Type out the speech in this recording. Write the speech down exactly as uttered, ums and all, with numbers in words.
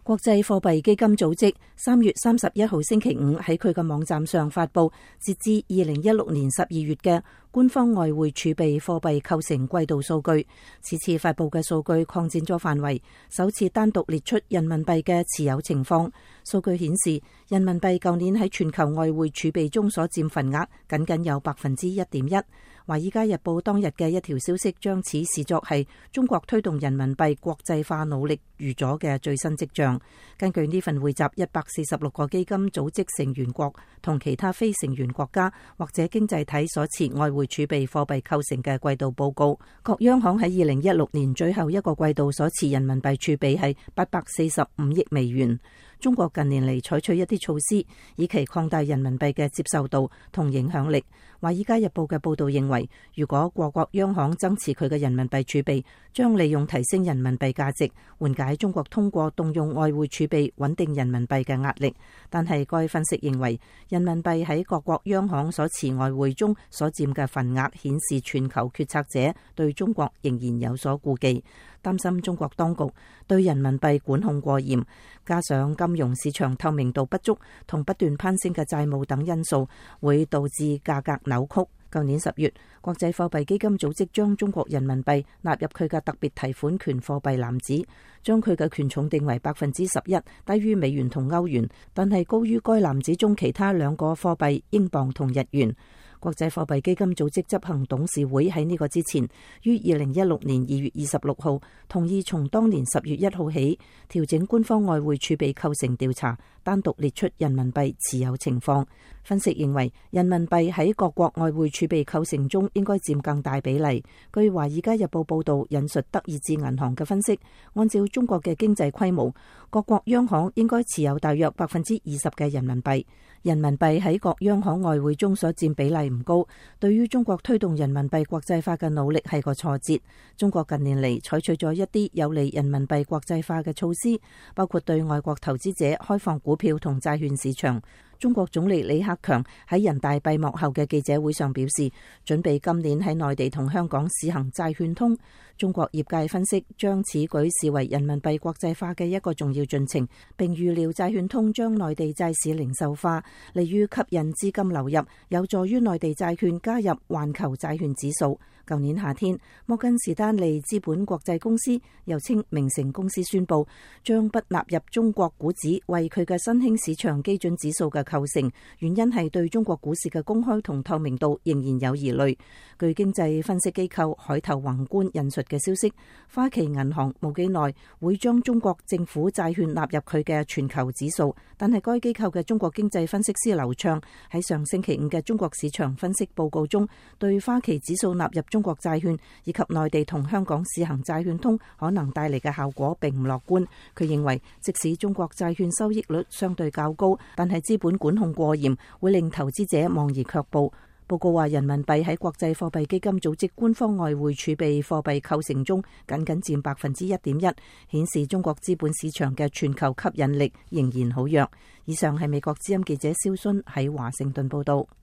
國際貨幣基金組織三月三十一號星期五喺佢嘅網站上發佈，截至二零一六年十二月嘅官方外匯儲備貨幣構成季度數據。此次發佈嘅數據擴展咗範圍，首次單獨列出人民幣嘅持有情況。數據顯示，人民幣舊年喺全球外匯儲備中所佔份額僅僅有百分之一點一。華爾街日報當日嘅一條消息將此視作係中國推動人民幣國際化努力預咗嘅最新跡象。根據呢份匯集一百四十六個基金組織成員國同其他非成員國家或者經濟體所持外匯儲備貨幣構成嘅季度報告，各央行喺二零一六年最後一個季度所持人民幣儲備係八百四十五億美元。中國近年嚟採取一啲措施，以期擴大人民幣嘅接受度同影響力。華爾街日報嘅報導認為，如果各國央行增持佢嘅人民幣儲備，將利用提升人民幣價值，緩解中國通過動用外匯儲備穩定人民幣嘅壓力。但係該分析認為，人民幣喺各國央行所持外匯中所佔嘅份額顯示全球決策者對中國仍然有所顧忌，擔心中國當局對人民幣管控過嚴，加上金融市場透明度不足同不斷攀升嘅債務等因素，會導致價格扭曲。舊年十月，國際貨幣基金組織將中國人民幣納入佢嘅特別提款權貨幣籃子，將佢嘅權重定為百分之十一，低於美元同歐元，但係高於該籃子中其他兩個貨幣英鎊同日元。國際貨幣基金組織執行董事會喺呢個之前，於二零一六年二月二十六號同意從當年十月一號起調整官方外匯儲備構成調查，單獨列出人民幣持有情況。分析認為，人民幣喺各國外匯儲備構成中應該佔更大比例。據華爾街日報報導引述德意志銀行嘅分析，按照中國嘅經濟規模，各國央行應該持有大約百分之二十嘅人民幣。人民幣喺各央行外匯中所佔比例唔高，對於中國推動人民幣國際化嘅努力係個挫折。中國近年嚟採取咗一啲有利人民幣國際化嘅措施，包括對外國投資者開放股票同債券市場。中國總理李克強喺人大閉幕後嘅記者會上表示，準備今年喺內地同香港試行債券通。中國業界分析將此舉視為人民幣國際化嘅一個重要進程，並預料債券通將內地債市零售化，利於吸引資金流入，有助於內地債券加入環球債券指數。舊年夏天，摩根士丹利資本國際公司又稱明晟公司宣布，將不納入中國股指為佢嘅新興市場基準指數嘅構成，原因係對中國股市嘅公開同透明度仍然有疑慮。據經濟分析機構海頭宏觀引述嘅消息，花旗銀行冇幾耐會將中國政府債券納入佢嘅全球指數，但係該機構嘅中國經濟分析師劉暢喺上星期五嘅中國市場分析報告中，對花旗指數納入中國債券以及內地同香港試行債券通可能帶嚟嘅效果並唔樂觀。佢認為，即使中國債券收益率相對較高，但係資本管控過嚴，會令投資者望而卻步。報告話，人民幣喺國際貨幣基金組織官方外匯儲備貨幣構成中僅僅佔百分之一點一，顯示中國資本市場嘅全球吸引力仍然好弱。以上係美國之音記者蕭순喺華盛頓報道。